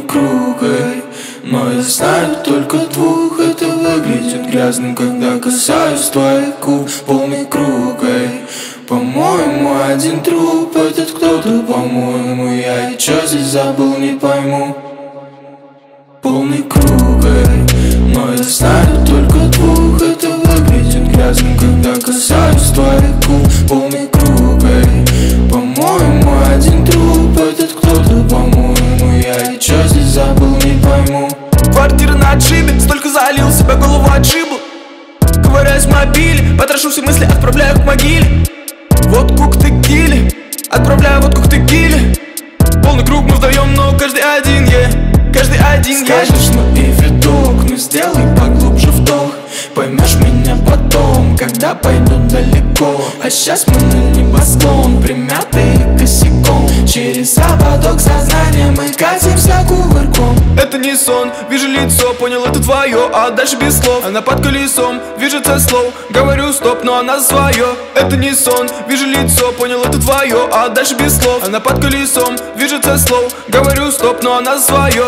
кругой. Но я знаю только двух, это выглядит грязным, когда касаюсь твоих губ. Полный кругой. По-моему, один труп, этот кто-то, по-моему, я и чё здесь забыл, не пойму. Полный кругой. Но я знаю только двух, это выглядит грязным, когда касаюсь твоих губ. Полный кругой. По-моему, один труп, этот кто-то, по-моему, я и чё здесь забыл, не пойму. Квартира на отшибе, столько залил, себя голову отшибл. Ковыряюсь в мобиле, потрошу все мысли, отправляю к могиле. Водку к текиле, отправляю водку к текиле. Полный круг мы вдвоем, но каждый один, каждый один, Скажешь, ну и видок, ну сделай поглубже вдох. Поймешь меня потом, когда пойду далеко. А сейчас мы на небосклон, примятый косяком. Через ободок сознания мы катимся кувырком. Это не сон, вижу лицо, понял, это твое, а дальше без слов. Она под колесом, вижу це слов, говорю стоп, но она за свое. Это не сон, вижу лицо, понял, это твое, а дальше без слов. Она под колесом, вижу це слов, говорю стоп, но она за свое.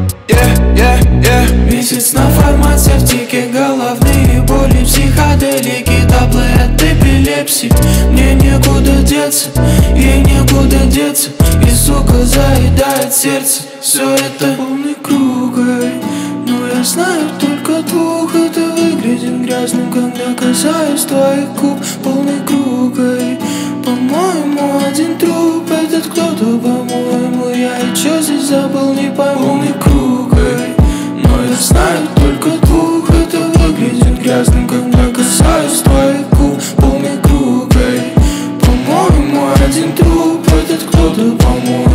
Месяц на формате в тике, головные боли, психоделики, таблы от эпилепсии. Мне некуда деться, ей некуда деться, и сука заедает сердце. Все это полный кругой. Но я знаю только двух, это выглядит грязным, когда касаюсь твоих губ. Полный кругой. По-моему, один труп, этот кто-то, по-моему, я и чё здесь забыл, не пойму. Полный кругой. Но я знаю только двух, это выглядит грязным, когда касаюсь твоих губ. Полной кругой. По-моему, один труп, этот кто-то, по-моему.